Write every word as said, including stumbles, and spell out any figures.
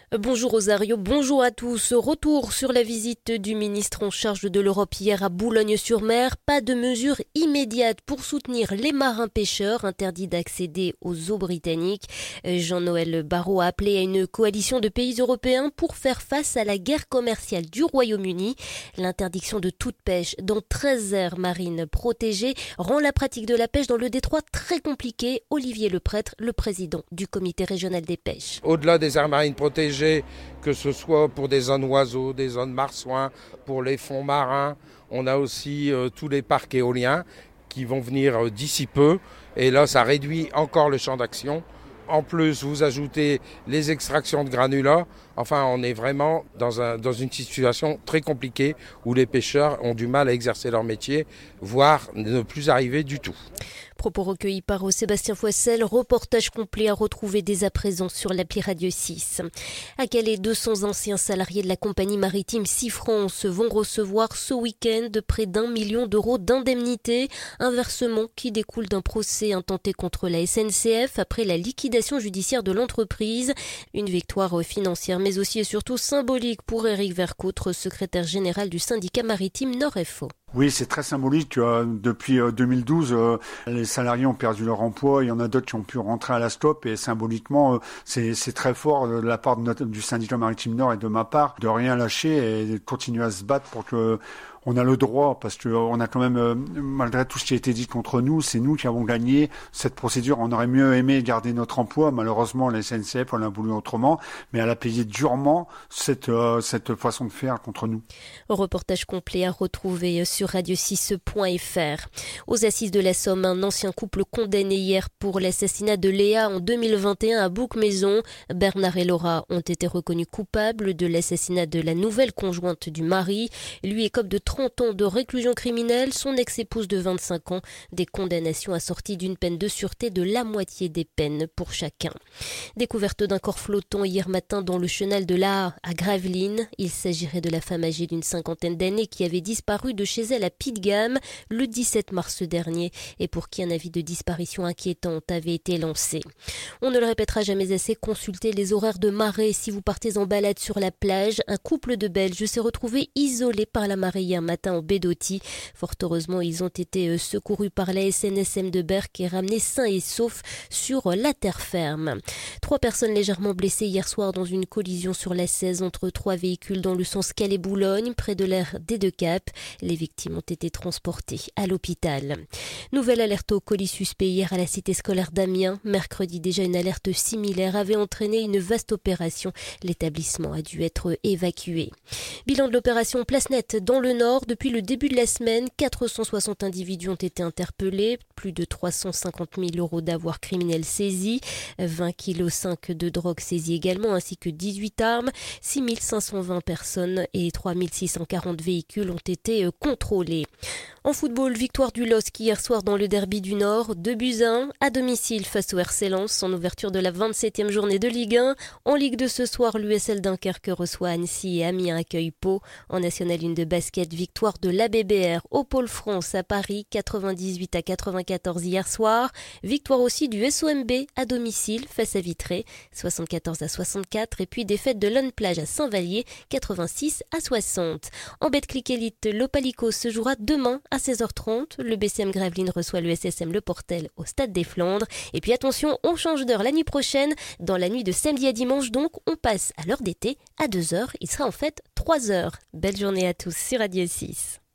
Bonjour Rosario, bonjour à tous. Retour sur la visite du ministre en charge de l'Europe hier à Boulogne-sur-Mer. Pas de mesures immédiates pour soutenir les marins pêcheurs interdits d'accéder aux eaux britanniques. Jean-Noël Barrot a appelé à une coalition de pays européens pour faire face à la guerre commerciale du Royaume-Uni. L'interdiction de toute pêche dans treize aires marines protégées rend la pratique de la pêche dans le détroit très compliquée. Olivier Leprêtre, le président du comité régional des pêches. Au-delà des aires marines protégées, que ce soit pour des zones oiseaux, des zones marsouins, pour les fonds marins. On a aussi euh, tous les parcs éoliens qui vont venir euh, d'ici peu. Et là, ça réduit encore le champ d'action. En plus, vous ajoutez les extractions de granulats. Enfin, on est vraiment dans, un, dans une situation très compliquée où les pêcheurs ont du mal à exercer leur métier, voire ne plus arriver du tout. Propos recueillis par Sébastien Foissel, reportage complet à retrouver dès à présent sur l'appli Radio six. À Calais, deux cents anciens salariés de la compagnie maritime Sea France vont recevoir ce week-end près d'un million d'euros d'indemnités, un versement qui découle d'un procès intenté contre la S N C F après la liquidation judiciaire de l'entreprise. Une victoire financière mais aussi et surtout symbolique pour Éric Vercoutre, secrétaire général du syndicat maritime Nord-F O. Oui, c'est très symbolique. Depuis deux mille douze, les salariés ont perdu leur emploi. Il y en a d'autres qui ont pu rentrer à la stop. Et symboliquement, c'est, c'est très fort de la part de notre, du syndicat maritime Nord et de ma part de rien lâcher et de continuer à se battre pour que on a le droit, parce que on a quand même, malgré tout ce qui a été dit contre nous, c'est nous qui avons gagné cette procédure. On aurait mieux aimé garder notre emploi. Malheureusement, la S N C F, on a voulu autrement, mais elle a payé durement cette, euh, cette façon de faire contre nous. Reportage complet à retrouver sur radio six point f r. Aux assises de la Somme, un ancien couple condamné hier pour l'assassinat de Léa en deux mille vingt et un à Bouc-Maison. Bernard et Laura ont été reconnus coupables de l'assassinat de la nouvelle conjointe du mari. Lui écope de trente ans de réclusion criminelle, son ex-épouse de vingt-cinq ans, des condamnations assorties d'une peine de sûreté de la moitié des peines pour chacun. Découverte d'un corps flottant hier matin dans le chenal de l'Aa à Gravelines. Il s'agirait de la femme âgée d'une cinquantaine d'années qui avait disparu de chez elle à Pitt-de-Gamme le dix-sept mars dernier et pour qui un avis de disparition inquiétante avait été lancé. On ne le répétera jamais assez, consultez les horaires de marée si vous partez en balade sur la plage. Un couple de Belges s'est retrouvé isolé par la marée hier matin en baie d'Authie. Fort heureusement, ils ont été secourus par la S N S M de Berck et ramenés sains et saufs sur la terre ferme. Trois personnes légèrement blessées hier soir dans une collision sur la seize entre trois véhicules dans le sens Calais-Boulogne, près de l'aire des Deux Caps. Les victimes ont été transportées à l'hôpital. Nouvelle alerte au colis suspect hier à la cité scolaire d'Amiens. Mercredi, déjà une alerte similaire avait entraîné une vaste opération. L'établissement a dû être évacué. Bilan de l'opération Place Nette dans le Nord. Depuis le début de la semaine, quatre cent soixante individus ont été interpellés. Plus de trois cent cinquante mille euros d'avoirs criminels saisis. vingt virgule cinq kilos de drogue saisis également, ainsi que dix-huit armes. six mille cinq cent vingt personnes et trois mille six cent quarante véhicules ont été contrôlés. En football, victoire du L O S C hier soir dans le derby du Nord. deux buts à un à domicile face au R C Lens en ouverture de la vingt-septième journée de Ligue un. En Ligue deux ce soir, l'U S L Dunkerque reçoit Annecy et Amiens accueille Pau. En National un de basket, victoire de l'A B B R au Pôle France à Paris, quatre-vingt-dix-huit à quatre-vingt-quatorze hier soir. Victoire aussi du S O M B à domicile face à Vitré, soixante-quatorze à soixante-quatre. Et puis défaite de Lone Plage à Saint-Vallier, quatre-vingt-six à soixante. En Betclic Elite, l'Opalico se jouera demain à seize heures trente. Le B C M Gravelines reçoit le S S M Le Portel au Stade des Flandres. Et puis attention, on change d'heure la nuit prochaine. Dans la nuit de samedi à dimanche donc, on passe à l'heure d'été à deux heures. Il sera en fait trois heures. Belle journée à tous sur Radio six.